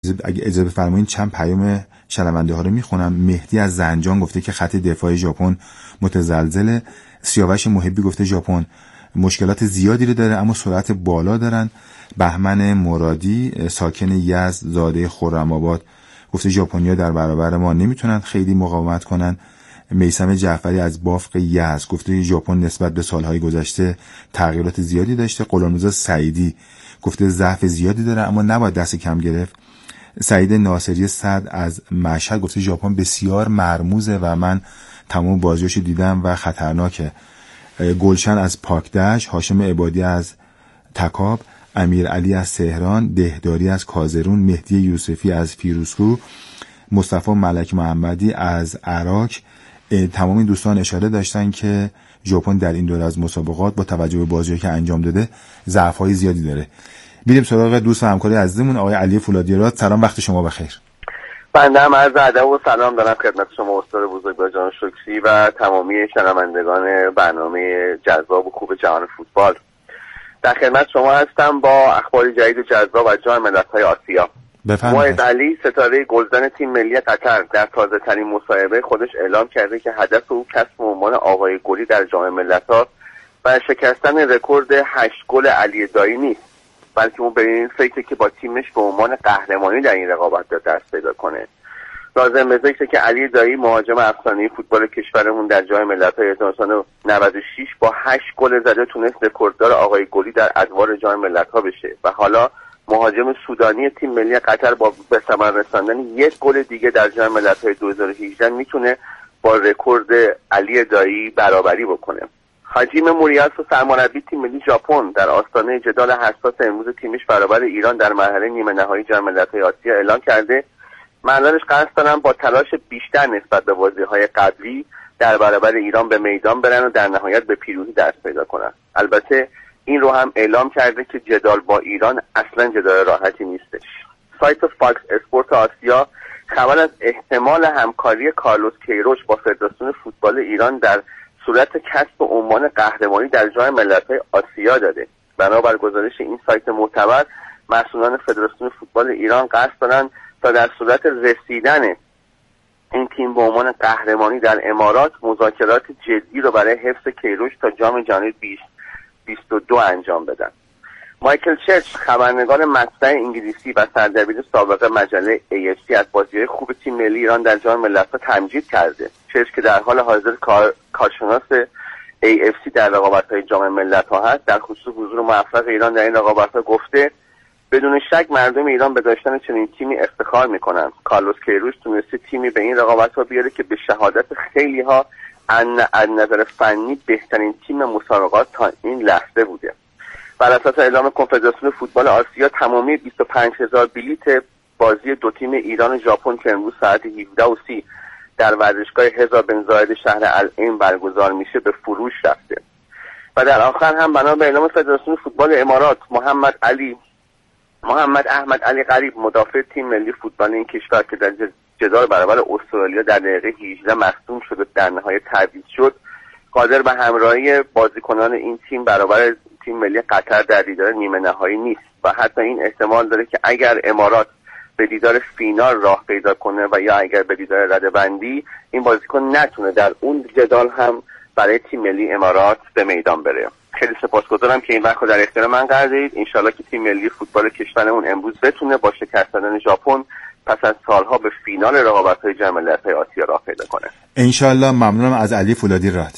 اگه اجازه بفرمایید چند پیام شنونده ها رو میخونم. مهدی از زنجان گفته که خط دفاعی ژاپن متزلزله. سیاوش محبی گفته ژاپن مشکلات زیادی رو داره اما سرعت بالا دارن. بهمن مرادی ساکن یزد زاده خرم‌آباد گفته ژاپنیا در برابر ما نمیتونن خیلی مقاومت کنن. میثم جعفری از بافق یزد گفته ژاپن نسبت به سالهای گذشته تغییرات زیادی داشته. غلامرضا سعیدی گفته ضعف زیادی داره اما نباید دست کم گرفت. سعید ناصری صد از مشهد گفته ژاپن بسیار مرموزه و من تمام بازیاشو دیدم و خطرناکه. گلشن از پاکدشت، هاشم عبادی از تکاب، امیر علی از تهران، دهداری از کازرون، مهدی یوسفی از فیروزکوه، مصطفی ملک محمدی از عراق. تمام این دوستان اشاره داشتن که ژاپن در این دوره از مسابقات با توجه به بازی‌هایی که انجام داده ضعف‌های زیادی داره. بریم سراغ دوست و همکاری عزیزمون آقای علی فولادی‌راد. سلام، وقت شما بخیر. بنده هم عرض ادب و سلام دارم خدمت شما استاد بزرگ جان شکری و تمامی شنوندگان برنامه جذاب و خوب جهان فوتبال. در خدمت شما هستم با اخبار جدید و جذاب از جام ملت‌های آسیا. موعد علی ستاره گلزن تیم ملی قطر در تازه ترین مصاحبه خودش اعلام کرده که هدف او کسب عنوان آقای گلی در جام ملت‌ها و شکستن رکورد 8 گل علی دایی نیست، بلکه اون به این فکره که با تیمش به عنوان قهرمانی در این رقابت دست پیدا کنه. لازم به ذکره که علی دایی مهاجم افسانه‌ای فوتبال کشورمون در جام ملت‌های 1996 با 8 گل زده تونست رکورددار آقای گلی در ادوار جام ملت‌ها بشه و حالا مهاجم سودانی تیم ملی قطر با به ثمر رساندن 1 گل دیگه در جام ملت‌های 2018 میتونه با رکورد علی دایی برابری بکنه. حجیم موریاس و سرمربی تیم ملی ژاپن در آستانه جدال حساس امروز تیمش برابر ایران در مرحله نیمه نهایی جام ملت‌های آسیا اعلام کرده مردانش قصد دارن با تلاش بیشتر نسبت به بازی‌های قبلی در برابر ایران به میدان برن و در نهایت به پیروزی دست پیدا کنن. البته این رو هم اعلام کرده که جدال با ایران اصلا جدال راحتی نیستش. سایت فاکس اسپورت آسیا خبر از احتمال همکاری کارلوس کیروش با فدراسیون فوتبال ایران در صورت کسب عنوان قهرمانی در جام ملت‌های آسیا داده. بنابر گزارش این سایت معتبر مسئولان فدراسیون فوتبال ایران قصد دارن تا در صورت رسیدن این تیم به عنوان قهرمانی در امارات مذاکرات جدی رو برای حفظ کیروش تا جام جهانی 2022 انجام بدن. مایکل چرچ خبرنگار مطبع انگلیسی و سردبیر سابق مجله AFC از بازی‌های خوب تیم ملی ایران در جام ملت‌ها تمجید کرده. چرچ که در حال حاضر کارشناس AFC در رقابت‌های جام ملت‌ها هست در خصوص حضور موفق ایران در این رقابت‌ها گفته بدون شک مردم ایران به داشتن چنین تیمی افتخار می‌کنند. کارلوس کیروش تونسته تیمی به این رقابت‌ها بیاره که به شهادت خیلی‌ها از نظر فنی بهترین تیم مسابقات تا این لحظه بوده. بر اساس اعلام کنفدراسیون فوتبال آسیا تمامی 25000 بلیت بازی دو تیم ایران و ژاپن که امروز ساعت 17:30 در ورزشگاه هزار بن زاید شهر العین برگزار میشه به فروش رفته. و در آخر هم بنا به اعلام فدراسیون فوتبال امارات محمد احمد علی غریب مدافع تیم ملی فوتبال این کشور که در جدال برابر استرالیا در دقیقه 18 مصدوم شد و در نهایت تعویض شد قادر به همراهی بازیکنان این تیم برابر تیم ملی قطر در دیدار نیمه نهایی نیست و حتی این احتمال داره که اگر امارات به دیدار فینال راه پیدا کنه و یا اگر به دیدار رده‌بندی این بازیکن نتونه در اون جدال هم برای تیم ملی امارات به میدان بره. خیلی سپاسگزارم که این وقت رو در اختیار من قرار دادید. انشالله که تیم ملی فوتبال کشورمون امروز بتونه با شکست دادن ژاپن پس از سالها به فینال رقابت‌های جام ملت‌های آسیا راه پیدا کنه. انشالله. ممنونم از علی فولادی‌راد.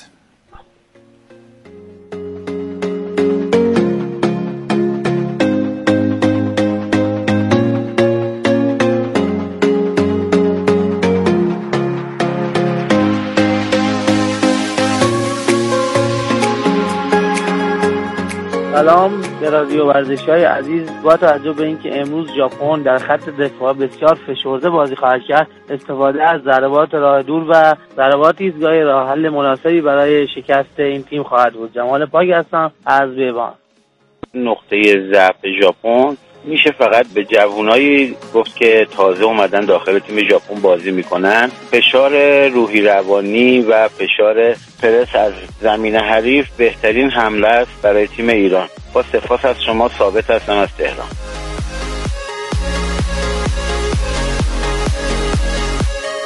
سلام به رادیو ورزشی‌های عزیز. با توجه به اینکه امروز ژاپن در خط دفاع بسیار فشرده بازی خواهد کرد، استفاده از ضربات راه دور و ضربات ایستگاهی راه حل مناسبی برای شکست این تیم خواهد بود. جمال پاک هستم از بیبان. نقطه ضعف ژاپن میشه فقط به جوانایی گفت که تازه اومدن داخل تیم ژاپن بازی میکنن. فشار روحی روانی و فشار پرس از زمین حریف بهترین حمله است برای تیم ایران. با سپاس از شما. ثابت هستم از تهران.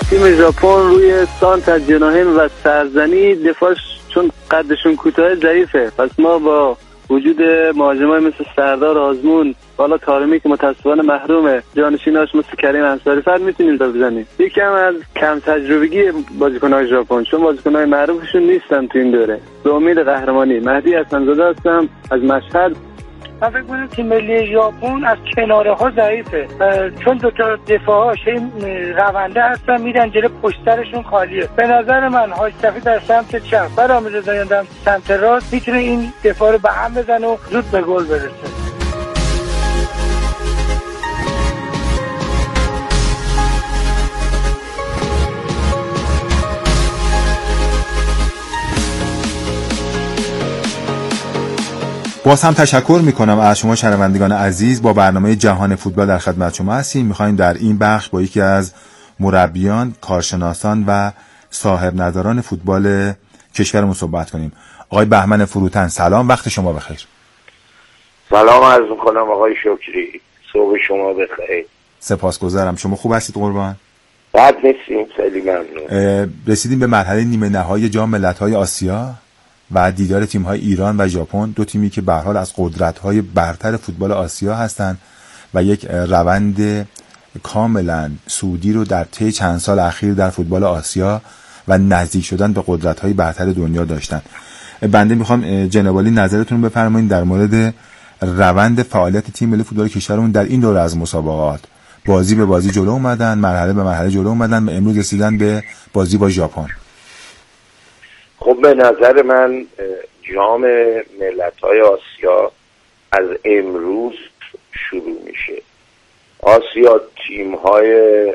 تیم ژاپن روی سانت از جناحین و سرزنی دفاعش چون قدشون کوتاه ضعیفه، پس ما با وجود مهاجمای مثل سردار آزمون، بالا طارمی که متاسفانه محرومه، جانشیناش مثل کریم انصاری فر میتونیم تا بزنیم. یکم از کم تجربگی بازیکن‌های ژاپن، چون بازیکن‌های معروفشون نیستن تو این دوره. به امید قهرمانی مهدی حسن‌زاده هستم از مشهد. من فکر کنم تیم ملی ژاپن از کناره ها ضعیفه، چون دو تا دفاعاش رونده هستن میرن جلو، پشت سرشون خالیه. به نظر من حاج صفی در سمت چپ و رامزادیان در سمت راست میتونه این دفاع رو به هم بزنه و زود به گل برسه. باز هم تشکر میکنم از شما شنوندگان عزیز. با برنامه جهان فوتبال در خدمت شما هستیم. میخوایم در این بخش با یکی از مربیان، کارشناسان و صاحب نظران فوتبال کشورمون صحبت کنیم. آقای بهمن فروتن، سلام، وقت شما بخیر. سلام عرض میکنم آقای شکری، صبح شما بخیر. سپاسگزارم. شما خوب هستید قربان؟ بد نیستیم، خیلی ممنون. رسیدیم به مرحله نیمه نهایی جام ملت‌های آسیا و دیدار تیم‌های ایران و ژاپن، دو تیمی که به هر حال از قدرت‌های برتر فوتبال آسیا هستند و یک روند کاملا سعودی رو در طی چند سال اخیر در فوتبال آسیا و نزدیک شدن به قدرت‌های برتر دنیا داشتن. بنده میخوام جناب عالی نظرتون رو بفرمایید در مورد روند فعالیت تیم ملی فوتبال کشورمون در این دوره از مسابقات. بازی به بازی جلو اومدن، مرحله به مرحله جلو اومدن و امروز رسیدن به بازی با ژاپن. خب به نظر من جام ملت‌های آسیا از امروز شروع میشه. آسیا تیم‌های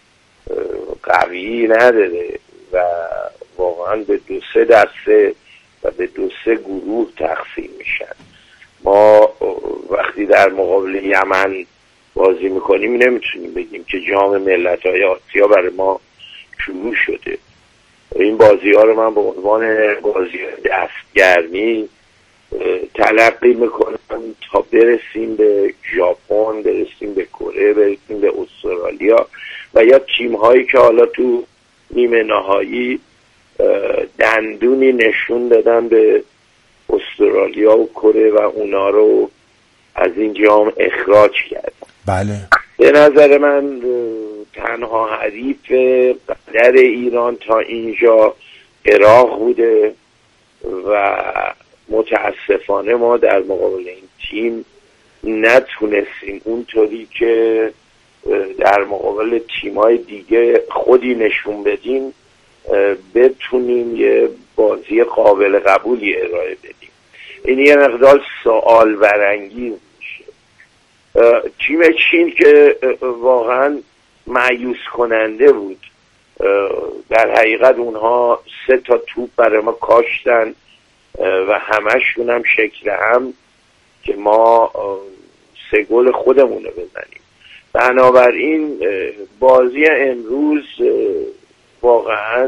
قوی نداره و واقعا به 2-3 دسته و به 2-3 گروه تقسیم میشن. ما وقتی در مقابل یمن بازی میکنیم نمیتونیم بگیم که جام ملت‌های آسیا برای ما شروع شده. این بازی ها رو من به عنوان بازی دستگرمی تلقی میکنم تا برسیم به ژاپن، برسیم به کره، برسیم به استرالیا و یا تیم هایی که حالا تو نیمه نهایی دندونی نشون دادن به استرالیا و کره و اونا رو از این جام اخراج کردن. بله. به نظر من تنها حریف قدر ایران تا اینجا عراق بوده و متاسفانه ما در مقابل این تیم نتونستیم اونطوری که در مقابل تیمای دیگه خودی نشون بدیم بتونیم یه بازی قابل قبولی ارائه بدیم. این یه مقدار سوال برانگیز میشه. تیم چین که واقعا مایوس کننده بود، در حقیقت اونها 3 تا توپ برای ما کاشتن و همشون هم شکل هم که ما 3 گل خودمون رو بزنیم. بنابراین بازی امروز واقعا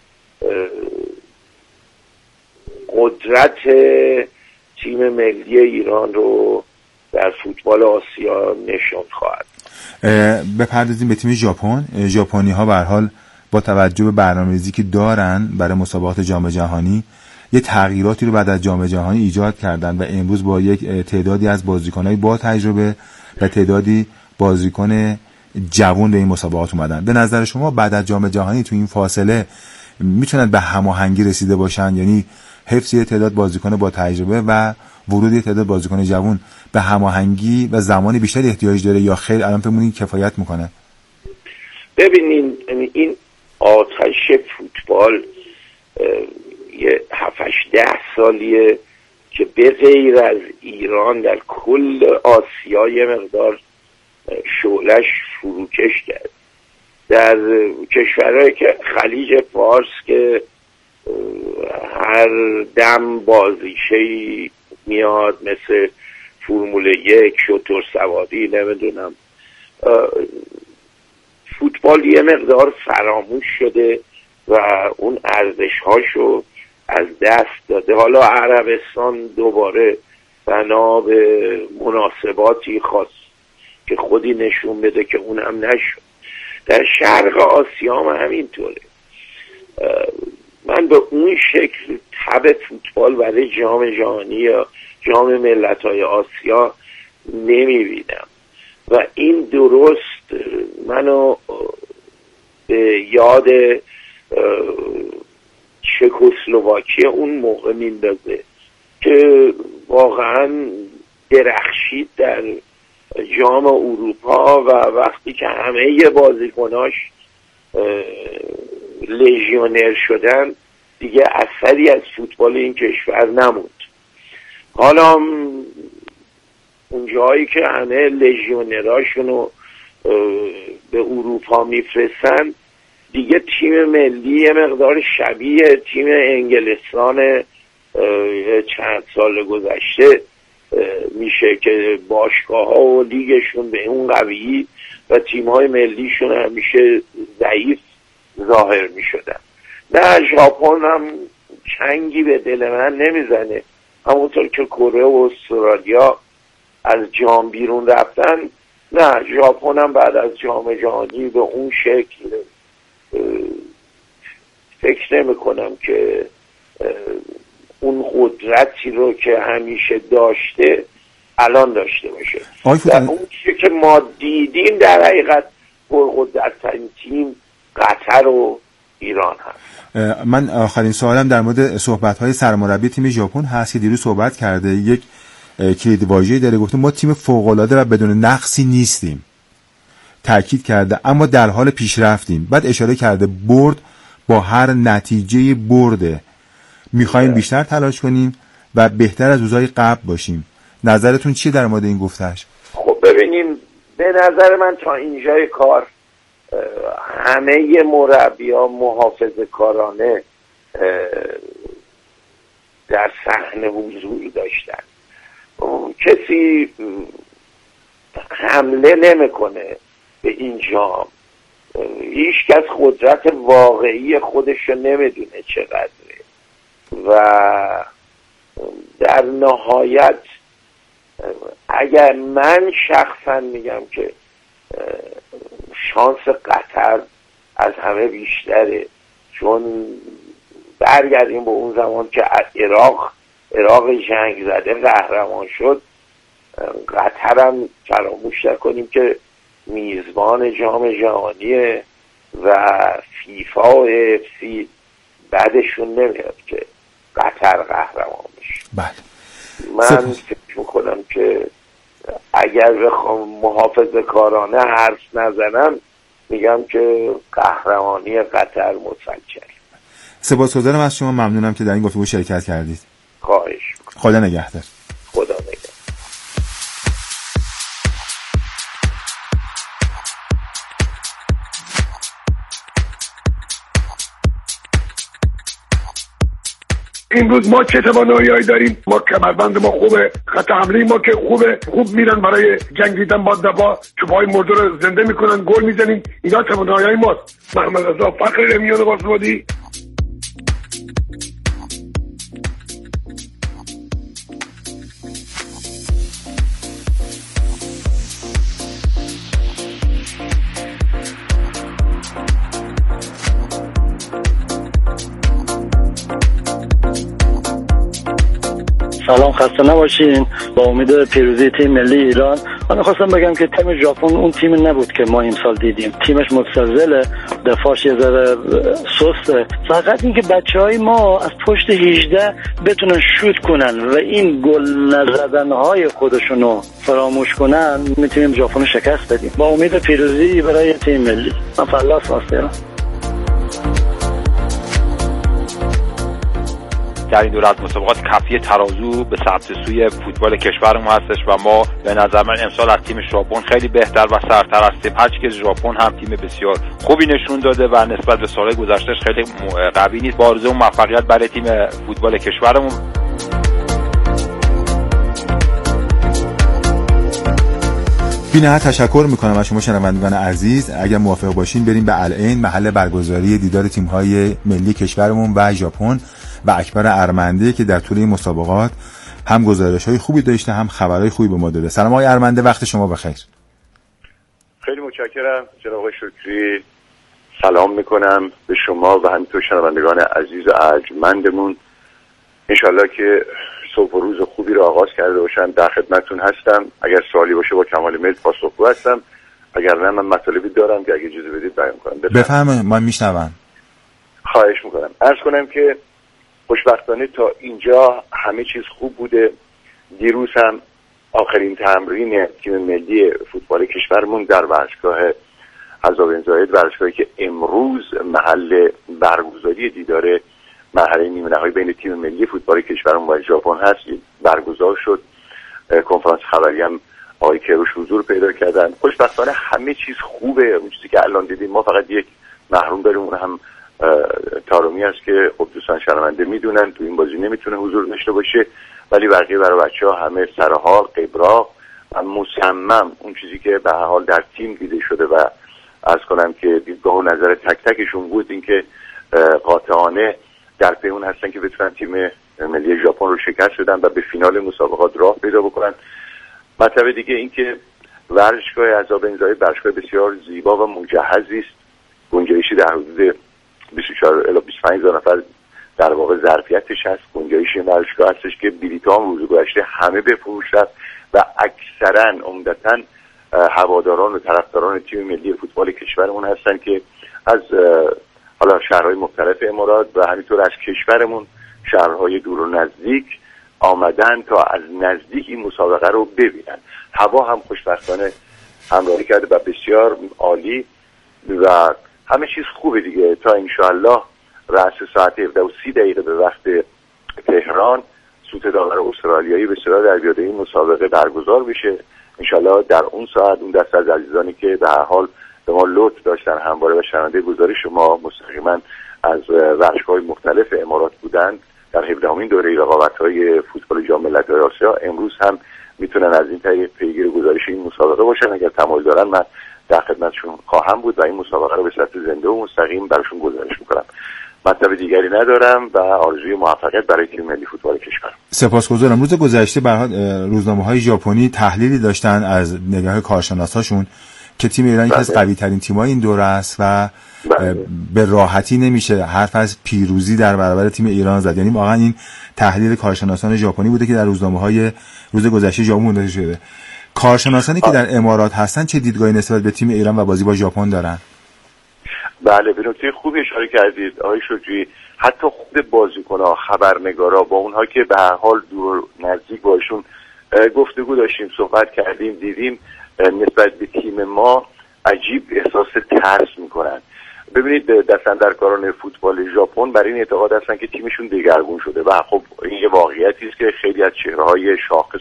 قدرت تیم ملی ایران رو در فوتبال آسیا نشون خواهد. بپردازیم به تیم ژاپن. ژاپنی ها به هر حال با توجه به برنامه‌ریزی که دارن برای مسابقات جام جهانی یه تغییراتی رو بعد از جام جهانی ایجاد کردن و امروز با یک تعدادی از بازیکن‌های با تجربه و تعدادی بازیکن جوان به این مسابقات اومدن. به نظر شما بعد از جام جهانی تو این فاصله میتونن به هماهنگی رسیده باشن؟ یعنی حفظ یه تعداد بازیکن با تجربه و ورود یه تعداد بازیکن جوان به هماهنگی و زمان بیشتری احتیاج داره یا خیر الان فهمونین کفایت میکنه؟ ببینین این آتش فوتبال یه 7-8-10 سالیه که به غیر از ایران در کل آسیا یه مقدار شعلش فروکش کرد. در کشورهایی که خلیج فارس که هر دم بازیشه‌ای میاد مثل فرمول 1، شتر سواری، نمیدونم، فوتبال یه مقدار فراموش شده و اون ارزش‌هاشو از دست داده. حالا عربستان دوباره بنا به مناسباتی خاص که خودی نشون بده که اون هم نشد. در شرق آسیا هم همینطوره. من به اون شکل تب فوتبال برای جام جهانی یا جام ملت‌های آسیا نمیبینم و این درست منو به یاد چکسلواکی اون موقع میندازه که واقعا درخشید در جام اروپا و وقتی که همه بازیکناش لژیونر شدن دیگه اثری از فوتبال این کشور نموند. حالا اون جایی که همه لژیونراشونو به اروپا میفرستن دیگه تیم ملی یه مقدار شبیه تیم انگلستان چند سال گذشته میشه که باشگاه ها و لیگشون به اون قوی و تیم های ملیشون همیشه ضعیف ظاهر میشدن. نه ژاپن هم چنگی به دل من نمیزنه، همونطور که کره و استرالیا از جام بیرون رفتن. نه ژاپن هم بعد از جام جهانی به اون شکل فکر نمی کنم که اون قدرتی رو که همیشه داشته الان داشته باشه. در اون چیزی که ما دیدیم در حقیقت پرقدرترین تیم قطر و ایران هست. من آخرین سوالم در مورد صحبت‌های سرمربی تیم ژاپن هست که دیروز صحبت کرده، یک کلید واژه‌ای داره، گفته ما تیم فوق‌العاده و بدون نقصی نیستیم، تاکید کرده، اما در حال پیشرفتیم. بعد اشاره کرده برد با هر نتیجه برده میخوایم بیشتر تلاش کنیم و بهتر از روزهای قبل باشیم. نظرتون چیه در مورد این گفتهش؟ خب ببینیم، به نظر من تا اینجای کار همه مربی‌ها محافظه‌کارانه در صحنه حضور داشتن. کسی حمله نمیکنه به این جام، هیچ کس قدرت واقعی خودشو نمیدونه چقدره و در نهایت اگر من شخصا میگم که شانس قطر از همه بیشتره، چون برگردیم به اون زمان که عراق جنگ زده قهرمان شد، قطر هم فراموش نکنیم که میزبان جام جهانیه و فیفا و FC بعدشون نمیاد که قطر قهرمان بشه. بله. من فکر میکنم که اگر بخوام محافظه‌کارانه حرف نزنم میگم که قهرمانی قطر مسجل. سپاسگزارم از شما، ممنونم که در این گفتگو شرکت کردید. خواهش میکنم. خدا نگهدار. خدا نگهدار. امروز ما چه توانایی‌هایی داریم؟ ما کمربند ما خوبه، خط حمله ما که خوبه، خوب میرن برای جنگیدن با دفاع، چوبای مرده رو زنده میکنن، گل میزنیم. اینا توانایی‌های ماست. محمد رضا فخر رمیان قاسم‌آبادی. سلام، خسته نباشین. با امید پیروزی تیم ملی ایران. من خواستم بگم که تیم ژاپن اون تیم نبود که ما امسال دیدیم. تیمش متزلزله، دفاعش یه ذره سسته. فقط اینکه بچهای ما از پشت 18 بتونن شوت کنن و این گل نزدن‌های خودشونو فراموش کنن، میتونیم ژاپن رو شکست بدیم. با امید پیروزی برای تیم ملی. من فلاس هستم. در این دوره از مسابقات کفی ترازو به سمت سوی فوتبال کشورمون هستش و ما به نظر من امسال از تیم ژاپن خیلی بهتر و سرتر هستیم. هرچی که ژاپن هم تیم بسیار خوبی نشون داده و نسبت به سالهای گذشتهش خیلی قوی نیست. با آرزوی موفقیت برای تیم فوتبال کشورمون. بی‌نهایت تشکر میکنم از شما شنوندگان عزیز. اگر موافق باشین بریم به العین، محل برگزاری دیدار تیم‌های ملی کشورمون و ژاپن و اکبر ارمنده که در طول این مسابقات هم گزارش‌های خوبی داشته هم خبرهای خوبی به ما داده. سلام آقای ارمنده، وقت شما بخیر. خیلی متشکرم جناب آقای شکری. سلام میکنم به شما و همینطور شنوندگان عزیز و ارجمندمون. انشالله که صبح و روز خوبی رو آغاز کرده باشم. در خدمتتون هستم. اگر سوالی باشه با کمال میل پاسخگو هستم، اگر نه من مطالبی دارم که اگه اجازه بدید بیان کنم. بفرمایید، من میشنوم. خواهش میکنم. عرض کنم که خوشبختانه تا اینجا همه چیز خوب بوده. دیروز هم آخرین تمرین تیم ملی فوتبال کشورمون در ورزشگاه عزا بن زاید، ورزشگاهی که امروز محل برگزاری دیدار مرحله نیمه نهایی بین تیم ملی فوتبال کشورمون و ژاپن هست، برگزار شد. کنفرانس خبری هم آقای کروش حضور پیدا کردن. خوشبختانه همه چیز خوبه. اون چیزی که الان دیدیم، ما فقط یک محروم داریم، اون هم تارومی است که خب دوستان شنونده میدونن تو این بازی نمیتونه حضور داشته باشه، ولی بقیه برای بچه‌ها همه سرحال، قبراق و مصمم اون چیزی که به هر حال در تیم دیده شده و عرض کنم که دیدگاه و نظر تک تکشون بود این که قاطعانه در پی اون هستن که بتونن تیم ملی ژاپن رو شکست بدن و به فینال مسابقات راه پیدا بکنن. مطلب دیگه این که ورزشگاه عزا بن زاید ورزشگاه بسیار زیبا و مجهزی است. گنجایشی در حدود 24 الی 25 هزار نفر در واقع ظرفیتش هست. گنجایش این ورزشگاه هستش که بلیط‌ها روز گذشته همه بفروش رفت و اکثرا عمدتاً هواداران و طرفداران تیم ملی فوتبال کشورمون هستن که از حالا شهرهای مختلف امارات و همینطور از کشورمون شهرهای دور و نزدیک آمدن تا از نزدیک این مسابقه رو ببینن. هوا هم خوشبختانه همراهی کرده و بسیار عالی و همه چیز خوبه دیگه. تا انشاءالله رأس ساعت 17:30 به وقت تهران سوت داور استرالیایی به صدا در بیاد این مسابقه برگزار بشه. انشاءالله در اون ساعت اون دست از عزیزانی که به هر حال به ما لطف داشتن همواره و شنونده گزارش ما مستقیما از ورزشگاه‌های مختلف امارات بودند در 17مین دوره رقابت‌های فوتبال جام ملت‌های آسیا، امروز هم میتونن از این طریق پیگیر گزارش این مسابقه باشن. اگر تمایل دارن من در خدمتشون خواهم بود و این مسابقه رو به صورت زنده و مستقیم براشون گزارش میکنم. مطلب دیگری ندارم و آرزوی موفقیت برای تیم ملی فوتبال کشور. سپاسگزارم. روز گذشته به هر روزنامه‌های ژاپنی تحلیلی داشتن از نگاه کارشناساشون که تیم ایران یکی از قوی‌ترین تیم‌های این دوره است و به راحتی نمیشه حرف از پیروزی در برابر تیم ایران زد. یعنی واقعا این تحلیل کارشناسان ژاپنی بوده که در روزنامه‌های روز گذشته ژاپن منتشر شده. کارشناسانی که در امارات هستن چه دیدگاهی نسبت به تیم ایران و بازی با ژاپن دارن؟ بله، به نکته خوبی اشاره کردید آقای شجاعی. حتی خود بازیکن‌ها، خبرنگارا، با اونها که به هر حال دور نزدیک باشون گفتگو داشتیم، صحبت کردیم، دیدیم نسبت به تیم ما عجیب احساس ترس میکنن. ببینید دستاندرکاران فوتبال ژاپن برای این اعتقاد هستن که تیمشون دگرگون شده و خب این یه واقعیتی است که خیلی از چهره‌های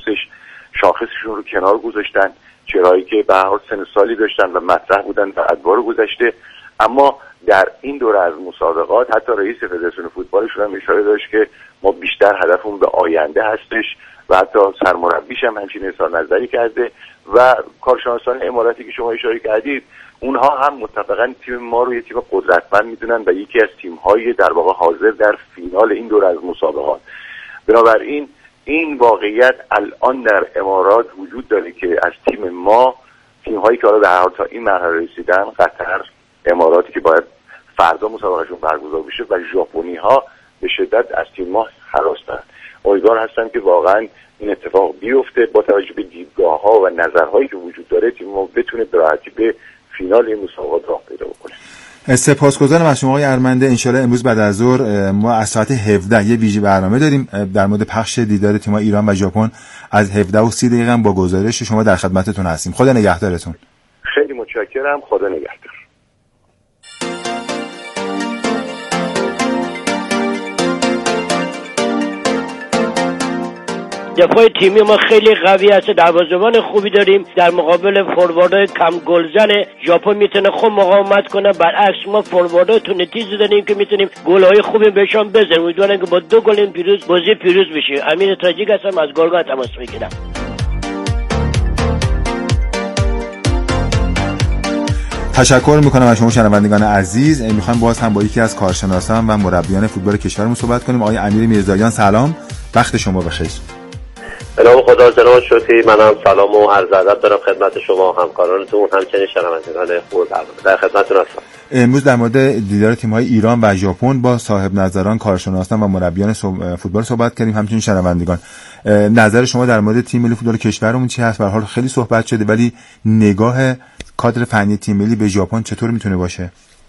شاخصشون رو کنار گذاشتن، چهرهایی که به هر حال سن سالی داشتن و مطرح بودن در ادوار گذشته. اما در این دوره از مسابقات حتی رئیس فدراسیون فوتبالشون هم اشاره داشت که ما بیشتر هدفمون به آینده هستش و حتی سرمربیش هم همچین اظهار نظری کرده و کارشناسان اماراتی که شما اشاره کردید اونها هم متفقاً تیم ما رو یه تیم قدرتمند میدونن و یکی از تیم‌های در واقع حاضر در فینال این دوره از مسابقات. بنابراین این واقعیت الان در امارات وجود داره که از تیم ما، تیم‌هایی که حالا در حال تا این مرحله رسیدن، قطر، اماراتی که باید فردا مسابقهشون برگزار بشه و ژاپنی‌ها به شدت از تیم ما هراس دارن. امیدوار هستم که واقعا این اتفاق بیفته. با توجه به دیدگاه‌ها و نظرهایی که وجود داره تیم ما بتونه به راحتی به فینال این مسابقات راه پیدا بکنه. سپاسگزارم از شما آقای ارمنده. انشالله امروز بعد از ظهر ما از ساعت 17 یه ویژه برنامه داریم در مورد پخش دیدار تیم‌های ایران و ژاپن از 17:30 با گزارش شما در خدمتتون هستیم. خدا نگهدارتون. خیلی متشکرم. خدا نگهدار. دفاع تیمی ما خیلی قوی است، دروازه‌بان خوبی داریم، در مقابل فورواردهای کم گلزن ژاپن میتونه خوب مقاومت کنه. برعکس ما فورواردهای تونتیزی داریم که میتونیم گل‌های خوبی بهشون بزنیم. امیدوارم که با 2 گل بازی پیروز بشیم. امیر تاجیک هستم از گلگاه تماس میگیرم. تشکر میکنم از شما شنوندگان عزیز. میخوایم باز هم با یکی از کارشناسان و مربیان فوتبال کشورمون صحبت کنیم. آقای امیر میرزاییان سلام، وقت شما بخیر. به نام خدا جناب شکری، منم سلام و عرض ادب دارم خدمت شما همکارانتون، همچنین شنوندگان خوب برنامه. در خدمتتون هستم. امروز در مورد دیدار تیم‌های ایران و ژاپن با صاحب نظران، کارشناسان و مربیان فوتبال صحبت کردیم، همچنین شنوندگان. نظر شما در مورد تیم ملی فوتبال کشورمون چی هست؟ به هر حال خیلی صحبت شده، ولی نگاه کادر فنی تیم ملی به ژاپن چطور میتونه باشه؟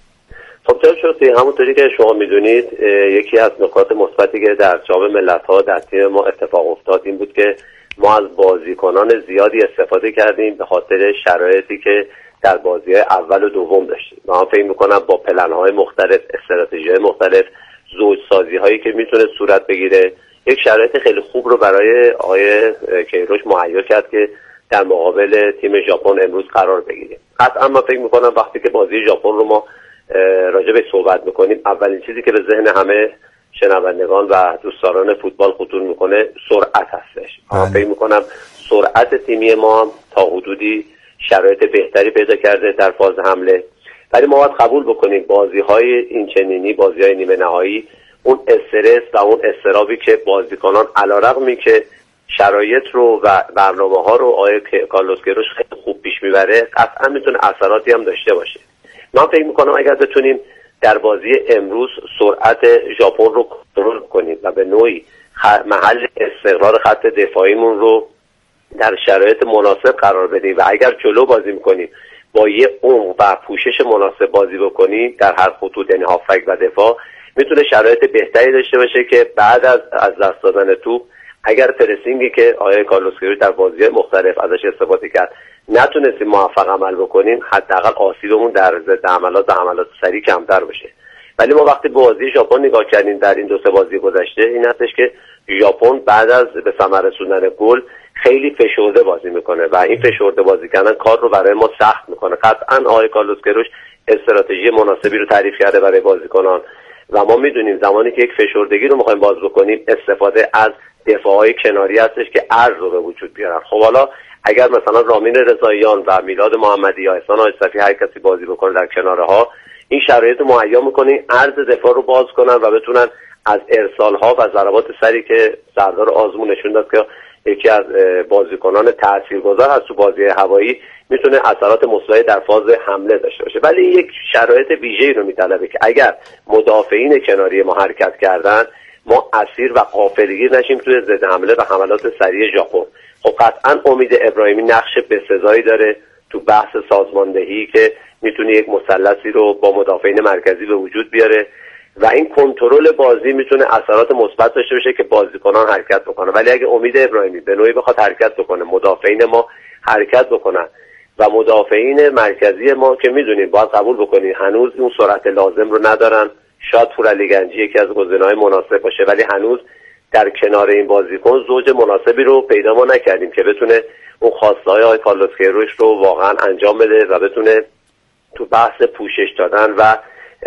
خب جناب شکری، همونطوری که شما میدونید یکی از نکات مثبتی که در جام ملت‌ها در تیم ما اتفاق افتاد این بود که ما از بازیکنان زیادی استفاده کردیم به خاطر شرایطی که در بازی‌های اول و دوم داشتیم. من فکر می‌کنم با پلن‌های مختلف، استراتژی‌های مختلف، زوج‌سازی‌هایی که میتونه صورت بگیره، یک شرایط خیلی خوب رو برای آقای کیروش مهیا کرد که در مقابل تیم ژاپن امروز قرار بگیریم. قطعا من فکر می‌کنم وقتی که بازی ژاپن رو ما راجع به صحبت می‌کنیم، اولین چیزی که به ذهن همه شنوندگان و دوستداران فوتبال خطور می‌کنه سرعت هستش. من فکر می‌کنم سرعت تیمی ما تا حدودی شرایط بهتری پیدا کرده در فاز حمله، ولی ما باید قبول بکنیم بازی‌های این چنینی، بازی‌های نیمه نهایی، اون استرس و اون اضطرابی که بازیکنان علیرغمی که شرایط رو و برنامه‌ها رو آقای کارلوس کیروش خیلی خوب پیش میبره، قطعا میتونه اثراتی هم داشته باشه. من فکر میکنم اگر بتونیم در بازی امروز سرعت ژاپن رو کنترل کنیم و به نوعی محل استقرار خط دفاعیمون رو در شرایط مناسب قرار بدیم و اگر جلو بازی میکنیم با یه عمق و پوشش مناسب بازی بکنیم در هر خطوط، یعنی هافک و دفاع، میتونه شرایط بهتری داشته باشه که بعد از دست دادن توپ اگر پرسینگی که آقای کارلوس کیروش در بازی‌های مختلف ازش استفاده کرد نتونستیم موفق عمل بکنیم، حداقل آسیبمون در ضد حملات و حملات سریع کمتر بشه. ولی ما وقتی به بازی ژاپن نگاه کردیم در این 2-3 بازی گذشته، این هستش که ژاپن بعد از به ثمر رسوندن گل خیلی فشرده بازی میکنه و این فشرده بازی کردن کار رو برای ما سخت میکنه. قطعا آقای کارلوس کیروش استراتژی مناسبی رو تعریف کرده برای بازیکنان و ما میدونیم زمانی که یک فشردگی رو میخوایم باز بکنیم، استفاده از دفاعهای کناری هستش که عرض رو به وجود بیارن. خب حالا اگر مثلا رامین رضاییان و میلاد محمدی یا احسان آژصفی هر کسی بازی بکنه در کناره ها، این شرایط رو مهیا میکنه عرض دفاع رو باز کنن و بتونن از ارسال ها و ضربات سری که سردار آزمون نشون داد که یکی از بازیکنان تاثیرگذار هست تو بازی هوایی، میتونه اثرات مثبتی در فاز حمله داشته باشه. ولی یک شرایط ویژه‌ای رو میطلبه که اگر مدافعین کناری ما حرکت کردن، ما اسیر و غافلگیر نشیم توی ضد حمله و حملات سریع ژاپن. خب قطعا امید ابراهیمی نقش بسزایی داره تو بحث سازماندهی که میتونه یک مثلثی رو با مدافعین مرکزی به وجود بیاره و این کنترل بازی میتونه اثرات مثبت داشته باشه که بازیکنان حرکت بکنن. ولی اگه امید ابراهیمی به نوعی بخواد حرکت بکنه، مدافعین ما حرکت بکنن و مدافعین مرکزی ما که میدونیم باید قبول بکنید هنوز اون سرعت لازم رو ندارن، شاید پورعلی گنجی یکی از گزینه‌های مناسب باشه، ولی هنوز در کنار این بازیکن زوج مناسبی رو پیدا ما نکردیم که بتونه اون خواسته‌های آقای کارلوس کیروش رو واقعا انجام بده و بتونه تو بحث پوشش دادن و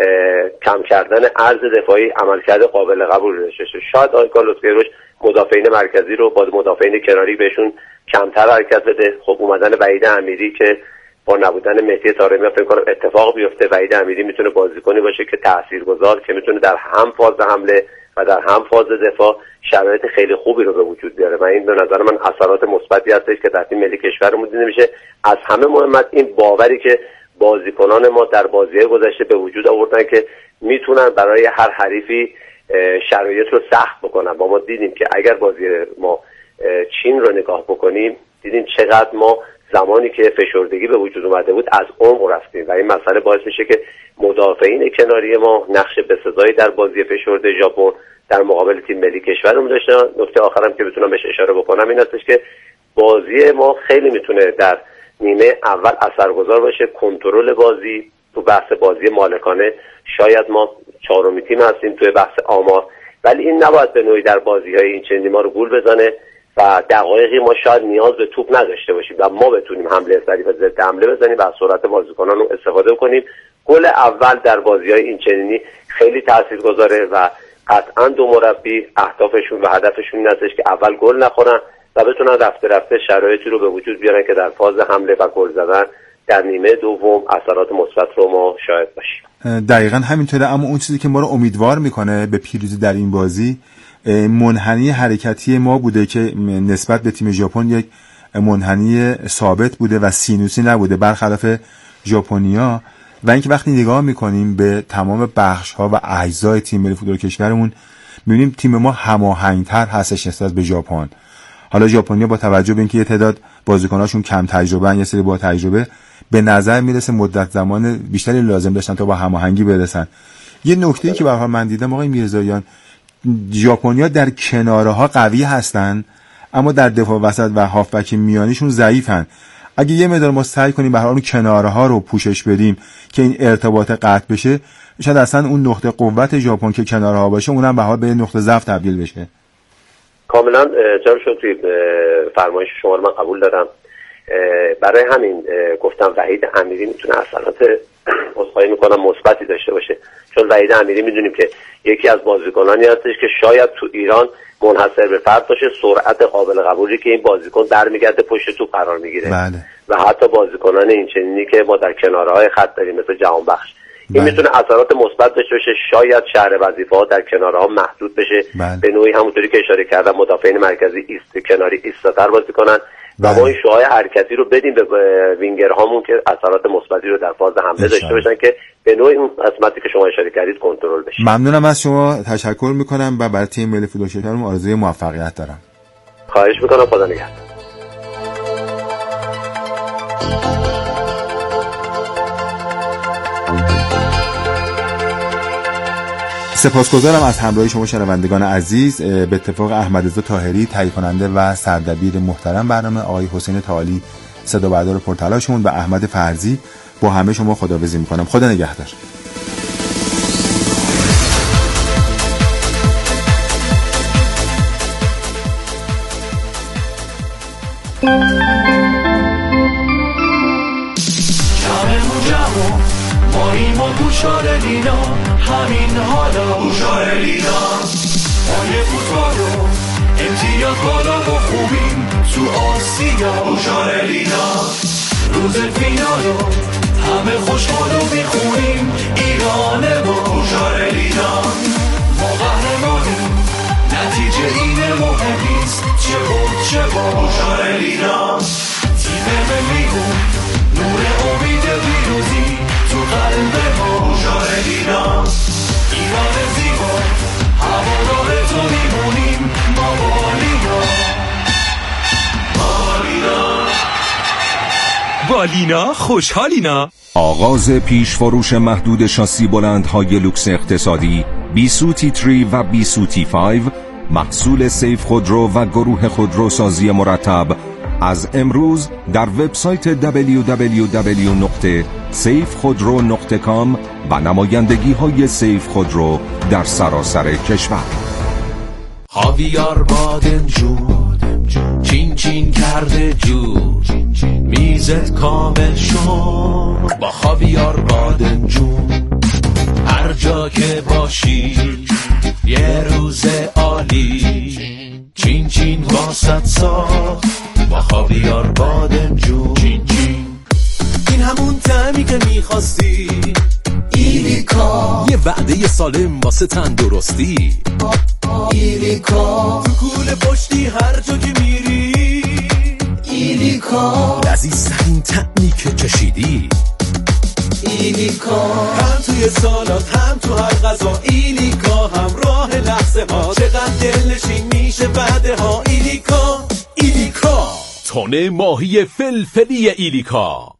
کم کردن عرض دفاعی عملکرد قابل قبول داشته باشه. شاید آقای کارلوس کیروش مدافعین مرکزی رو با مدافعین کناری بهشون کمتر حرکت بده. خب اومدن وحید امیری که با نبودن مهدی طارمی فکر کنم اتفاق بیفته، وحید امیری میتونه بازیکنی باشه که تاثیرگذار، که میتونه در هم فاز حمله و در هم فاز دفاع شرایط خیلی خوبی رو به وجود بیاره و این به نظر من اثرات مثبتی هستش که در تیم ملی کشورمون دیده میشه. از همه مهمت این باوری که بازیکنان ما در بازی‌های گذشته به وجود آوردن که میتونن برای هر حریفی شرایط رو سخت بکنن. ما دیدیم که اگر بازی ما چین رو نگاه بکنیم، دیدیم چقدر ما زمانی که فشردگی به وجود اومده بود از عمق رفتیم و این مسئله باعث میشه که مدافعین کناری ما نقش بسزایی در بازی فشرده ژاپن در مقابل تیم ملی کشورمون داشتن. نکته آخرم که بتونم بهش اشاره بکنم این هستش که بازی ما خیلی میتونه در نیمه اول اثرگذار باشه. کنترل بازی تو بحث بازی مالکانه، شاید ما چهارمین تیم هستیم توی بحث آمار، ولی این نباید به نوعی در بازی‌های این چنینی ما رو گول بزنه و دقایقی ما شاید نیاز به توپ نداشته باشیم و ما بتونیم حمله سریع و ضد حمله بزنیم و از سرعت بازیکنان رو استفاده کنیم. گل اول در بازی‌های این چنینی خیلی تاثیرگذاره و قطعا دو مربی اهدافشون و هدفشون این هستش که اول گل نخورن و بتونن رفته رفته شرایطی رو به وجود بیارن که در فاز حمله و گل زدن در نیمه دوم اثرات مثبت رو ما شاهد باشیم. دقیقاً همینطوره. اما اون چیزی که ما رو امیدوار میکنه به پیروزی در این بازی منحنی حرکتی ما بوده که نسبت به تیم ژاپن یک منحنی ثابت بوده و سینوسی نبوده برخلاف ژاپنیا. و اینکه وقتی نگاه میکنیم به تمام بخش‌ها و اجزای تیم ملی فوتبال کشورمون می‌بینیم تیم ما هماهنگ‌تر هستش نسبت به ژاپن. حالا ژاپنیا با توجه به اینکه یه تعداد بازیکناشون کم تجربه ان، یه سری با تجربه، به نظر میرسه مدت زمان بیشتری لازم داشتن تا با هماهنگی برسن. یه نکته‌ای که به هر حال من دیدم آقای میرزاییان، ژاپنیا در کناره‌ها قوی هستن اما در دفاع وسط و هافبک میانیشون ضعیفن. اگه یه مقدار ما سعی کنیم به هر حال اون کناره‌ها رو پوشش بدیم که این ارتباط قطع بشه، شاید اصلا اون نقطه قوت ژاپن که کناره‌ها باشه اونم به حال به نقطه ضعف تبدیل بشه. کاملا جناب شکری فرمایش شما رو من قبول دارم. برای همین گفتم وحید امیری میتونه اثرات عذرخواهی میکنم مثبتی داشته باشه، چون وحید امیری میدونیم که یکی از بازیکنانی هستش که شاید تو ایران منحصر به فرد باشه، سرعت قابل قبولی که این بازیکن برمیگرده پشت توپ قرار میگیره. بله. و حتی بازیکنان این چنینی که ما در کنارهای خط داریم مثل جهانبخش، این میتونه اثرات مثبت داشته باشه. شاید شهر وظیفه‌ها در کنارها محدود بشه. به نوعی همونطوری که اشاره کردم مدافعین مرکزی کناری ایستاتر بازی کنن و ما این شعاع حرکتی رو بدیم به وینگرهامون که اثرات مثبتی رو در فاز حمله داشته باشن که به نوعی اون قسمتی که شما اشاره کردید کنترل بشه. ممنونم از شما، تشکر میکنم و برای تیم ملی فوتبال کشورم آرزوی موفقیت دارم. خواهش میکنم، خدا نگهدار. سپاسگزارم از همراهی شما شنوندگان عزیز. به اتفاق احمدرضا طاهری تهیه کننده و سردبیر محترم برنامه، آقای حسین تعالی صدا بردار پرتلاشمون و احمد فرزی، با همه شما خداحافظی میکنم. خدا نگهدار. همین حالا بوشارلینا پای فوتبالو امتیاز بالا و خوبیم تو آسیا. بوشارلینا روز فینالو همه خوشحالو میخونیم ایران ما. بوشارلینا ما قهرمانیم، نتیجه اینه مهم نیست چه بود چه با. بوشارلینا تیم ملیمون نور امید پیروزی تو قلب ما. بوشارلینا ایران زیبا هوادار تو میمونیم ما. بالینا خوشحالینا. آغاز پیشفروش محدود شاسی بلندهای لوکس اقتصادی بیسو T3 و بیسو T5 محصول سیف خودرو و گروه خودروسازی مرتب از امروز در وبسایت www.safekhudro.com و نمایندگی های سیف خودرو در سراسر کشور. خاویار بادمجون چین چین کرده جون، میزت کامل شد با خاویار بادمجون. هر جا که باشی یه روز عالی، چین چین واسط ساخت با خاویار بادمجون. چین چین این همون طعمی که میخواستی، ایلیکا یه وعده سالم واسه تندرستی. ایلیکا تو کوله پشتی هر جا که میری. ایلیکا لذیذترین طعمی که چشیدی. ایلیکا هم توی سالات هم تو هر غذا. ایلیکا همراه لحظه ها، چقدر دلنشین میشه بعده ها. ایلیکا ایلیکا تونه ماهی فلفلی ایلیکا.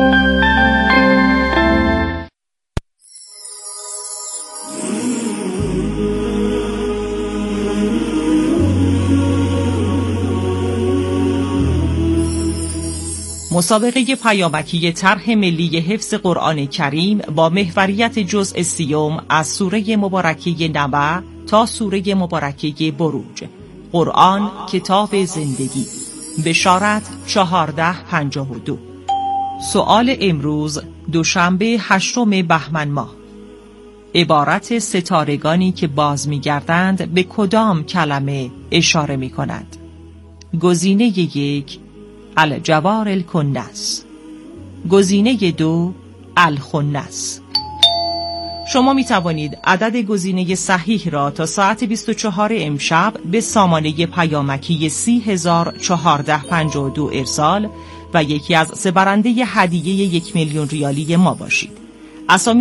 مسابقه پیامکی طرح ملی حفظ قرآن کریم با محوریت جزء 30 از سوره مبارکه نبع تا سوره مبارکه بروج. قرآن کتاب زندگی. بشارت 1452. سؤال امروز دوشنبه 8 بهمن ماه. عبارت ستارگانی که باز می‌گردند به کدام کلمه اشاره می‌کند؟ گزینه 1 الجوار الکنس، گزینه 2 الخنس. شما می توانید عدد گزینه صحیح را تا ساعت 24 امشب به سامانه پیامکی 301452 ارسال و یکی از 3 برنده هدیه 1,000,000 ریالی ما باشید. اسامی